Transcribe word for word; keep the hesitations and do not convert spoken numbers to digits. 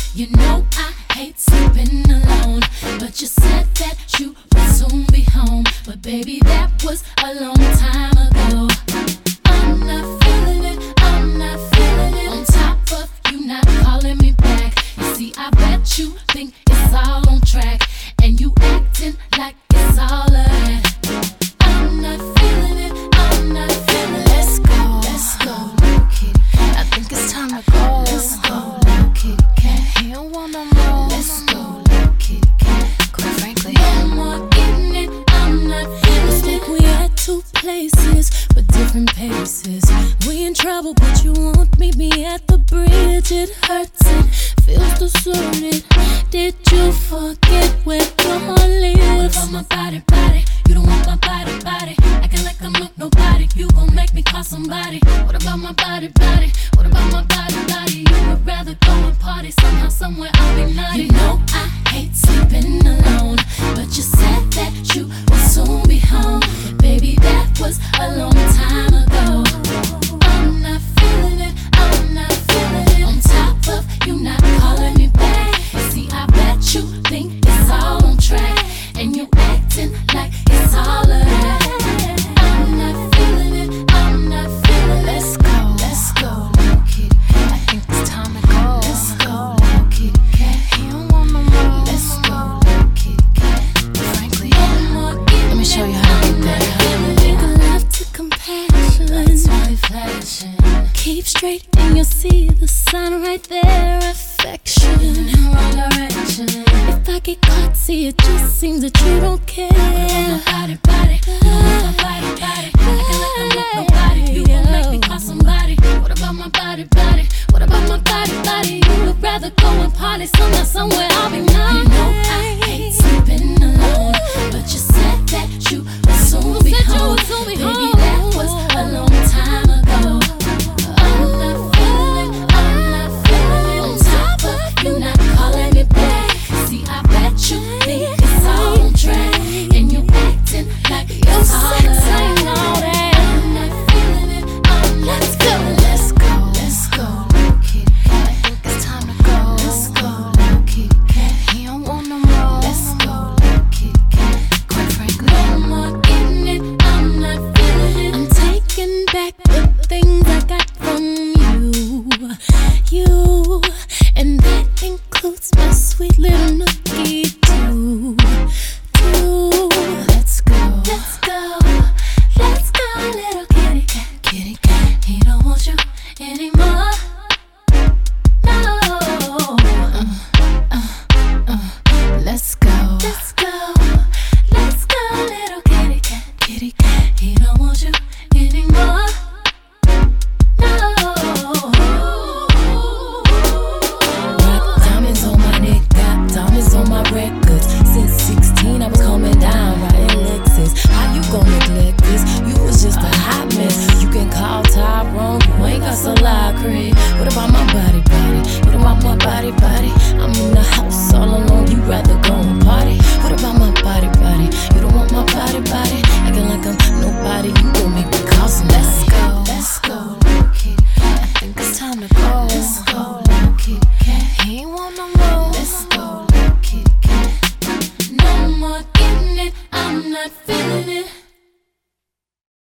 You know I hate sleeping alone, but you said that you would soon be home. But baby, that was a long time ago. I'm not feeling it, I'm not feeling it. On top of you not calling me back. You see, I bet you think it's all on track, and you acting like it's all a act. I'm not feeling it, I'm not feeling it. Let's go, let's go, little kitty. I think it's time to go. Let's go, little kitty cat. He don't want no more. Let's go, little kitty cat. Quite frankly, no more getting it. I'm not feeling it's it. Like we at two places, but different paces. We in trouble, but you won't meet me at the bridge. It hurts, it feels deserted. Did you forget where your heart lives? What about my body, body? You don't want my body, body. Acting like I'm not nobody. You gon' make me call somebody. What about my body, body? What about my body, body? You would rather go and party somehow, somewhere I'll be naughty. You know I hate sleeping alone, but you said that you would soon be home. But baby, that was a long time ago. I'm not feeling it, I'm not feeling it. On top of you not calling me back. See, I bet you think it's all on track, and you acting like it's all a act. I'm not feeling it, I'm not feeling it. let's go, let's go, little kitty. I think it's time to go. Let's go, little kitty cat. He don't want no more. Let's go, little kitty cat. Frankly, let me show you how to get there. Make a love to compassion. Lights really flashing. Keep straight and you'll see the sign right there. Affection In the wrong direction. If I get caught, see it just seems that you don't care. My body, body. You don't want my body, body. Acting like I'm not nobody. You gon' make me call somebody. What about my body, body? What about my body, body? You would rather go and party somehow, somewhere I'll be naughty. You know I hate sleeping alone, but you said that you would soon be home. Baby, that was a long time ago. I'm not feeling it, I'm not feeling it. On top of you not calling me back. See, I bet you think it's all on track, and you acting like it's all a act. I'm not feeling it, I'm not Let's go, feeling it. let's go, let's go, little kitty cat. I think it's time to go. Let's go, little kitty cat. He don't want no more. Let's go, little kitty cat. Quite frankly, No more getting it, I'm not feeling it. I'm taking back the things I got from you, you, and that includes my sweet little nookie too, too. let's go, Let's go, let's go, little kitty cat. kitty cat. He don't want you anymore. No. Let's go, Let's go, let's go, little kitty cat. kitty cat. He don't want you anymore. No. Got diamonds on my neck, got diamonds on my records. Since sixteen, I was coming down riding Lexus. How you gon' neglect this? You was just a hot mess. You can call Tyrone, you ain't got some lie, Craig.